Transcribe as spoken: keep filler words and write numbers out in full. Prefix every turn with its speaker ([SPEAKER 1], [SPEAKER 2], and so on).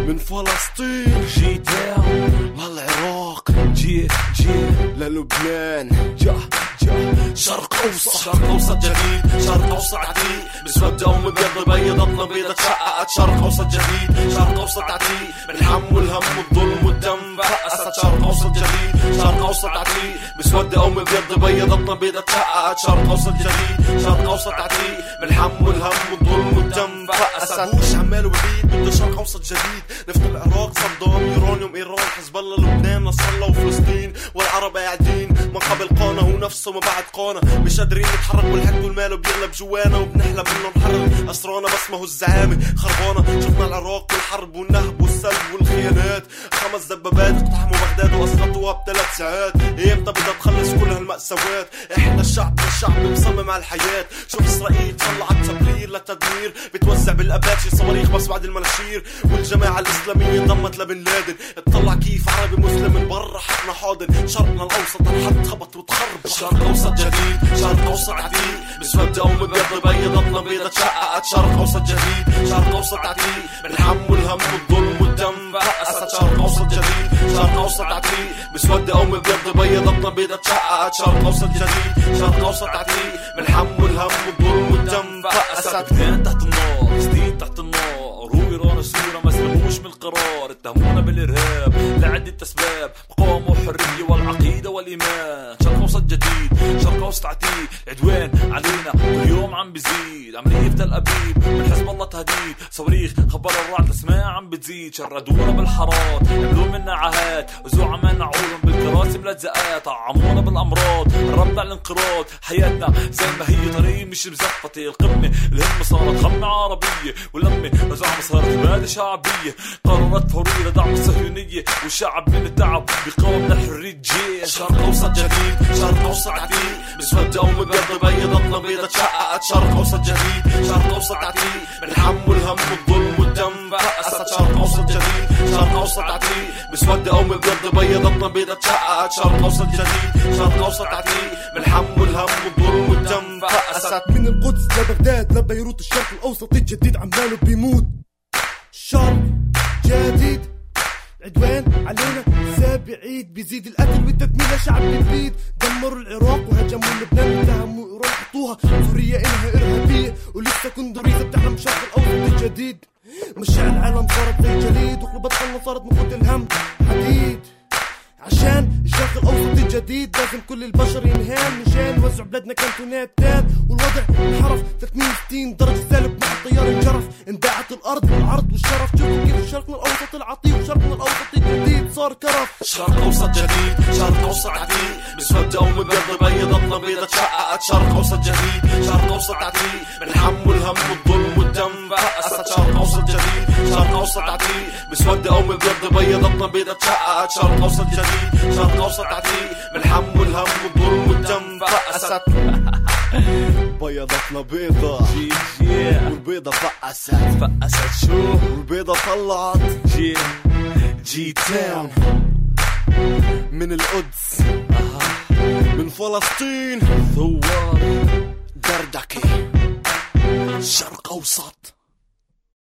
[SPEAKER 1] من فلسطين
[SPEAKER 2] جي تاون
[SPEAKER 1] للعراق،
[SPEAKER 2] جي جي
[SPEAKER 1] للبنان،
[SPEAKER 2] جا جا
[SPEAKER 1] شرق أوسط،
[SPEAKER 2] شرق أوسط جديد، شرق أوسط عتيق، مسود أو مبيض بيضتنا بيضة شققت. شرق أوسط جديد، شرق أوسط عتيق، بالحم والهم والظلم والدم فقست. شرق أوسط جديد، شرق أوسط عتيق، مسود أو مبيض بيضتنا بيضة شققت. شرق أوسط جديد، شرق أوسط عتيق، بالحم والهم والظلم والدم فقست.
[SPEAKER 1] بوش عماله بديد بده شرق أوسط جديد، نفط العراق، صدام، يورانيوم، إيران، حزب الله، لبنان، نصر الله وفلسطين، والعرب قاعدين من قبل قانا ونفسه ما بعد قانا. مش قادرين نتحرك والحق والمال بيغلب جوانا، وبنحلم انه نحرر اسرانا بس ما هو الزعامة خربانة. شفنا العراق والحرب والنهب والسلب والخيانات، خمس دبابات اقتحموا بغداد واسقطوها بثلاث ساعات. ايمتى بدها تخلص كل هالمأساوات؟ احنا الشعب الشعب مصمم على الحياة. شوف اسرائيل طلعت تبرير للتدمير، بتوزع بالاباتشي صواريخ بس بعد المناشير، والجماعة الاسلامية انضمت لبن لادن. اطلع كيف عربي مسلم من برا حقنا حاضن. شرقنا الاوسط انحط خبط وتخرب.
[SPEAKER 2] شرق أوسط جديد، شرق أوسط عتيق، مسود أو مبيض بيضتنا بيضة شققت. شرق أوسط جديد، شرق أوسط عتيق، بالحم والهم والظلم والدم فقست. شرق أوسط جديد، شرق أوسط عتيق، مسود أو مبيض بيضتنا بيضة شققت. شرق أوسط جديد، شرق أوسط عتيق، بالحم والهم والظلم والدم فقست. لبنان تحت النار، فلسطين تحت النار، وإيران وسوريا ما سلموش من القرار. اتهمونا بالإرهاب لعدة أسباب، مقاومة والحرية والعقيدة والإيمان. شرق أوسط جديد، شرق أوسط عتيق، عدوان علينا كل يوم عم بزيد. عملية في تل أبيب من حزب الله تهديد، صواريخ خبر الرعد الأسماء عم بتزيد. شردونا بالحارات، عملوا منا عهات، وزوع عملنا عقولهم بالكراسي ملزقات. طعمونا بالأمراض، قربنا الانقراض. حياتنا زي ما هي طريق مش مزقطة. القمة الهمة صارت خمة عربية، واللمة رجعنا صارت بادة شعبية. قررت فورية دعم الصهيونية، والشعب من التعب بيقاوم للحرية جيش. شرق أوسط جديد، شرق أوسط عتيق، مسود أو مبيض بيضتنا بيضة شققت. شرق أوسط جديد، شرق أوسط عتيق، بالحم والهم والظلم والدم فقست. شرق أوسط جديد، شرق أوسط عتيق، مسود أو مبيض بيضتنا بيضة شققت. شرق أوسط جديد، شرق أوسط عتيق، بالحم والهم والظلم والدم فقست.
[SPEAKER 1] من القدس لبغداد لبيروت، الشرق الأوسط الجديد عماله بيموت. شرق جديد، عدوان علينا سابع عيد، بيزيد القتل والتدمير لشعب جديد. دمروا العراق وهجموا لبنان، اتهموا ايران حطوها سوريا انها ارهابيه، ولسه كندوريزه بتحلم شرق الاوسط الجديد. مشاعر العالم صارت زي الجليد، وقلوب قلبنا صارت مخوت الهم حديد. عشان الشرق الاوسط الجديد لازم كل البشر ينهان، مشان نوزع بلادنا كانتونات تان، والوضع انحرف ثلاثمية وستين درجه سالب مع الطيار انجرف. انداعت الارض والعرض والشرف. شوفوا كيف شرقنا الاوسط العتيق وشرقنا الاوسط الجديد صار كرف.
[SPEAKER 2] شرق أوسط جديد، شرق أوسط عتيق، مسود أو مبيض بيضتنا بيضة شققت. شرق أوسط جديد، شرق أوسط عتيق، بالحم والهم والظلم والدم فقست. شرق أوسط جديد، شرق أوسط عتيق، مسود أو مبيض بيضتنا بيضة شققت. شرق أوسط جديد، شرق أوسط عتيق، بالحم والهم والظلم والدم فقست.
[SPEAKER 1] بيضتنا بيضة
[SPEAKER 2] جي جي،
[SPEAKER 1] والبيضة فقست
[SPEAKER 2] فقست. شو
[SPEAKER 1] والبيضة طلعت
[SPEAKER 2] جي جي تاون
[SPEAKER 1] من القدس، من فلسطين،
[SPEAKER 2] ثوار
[SPEAKER 1] دردكة، شرق أوسط.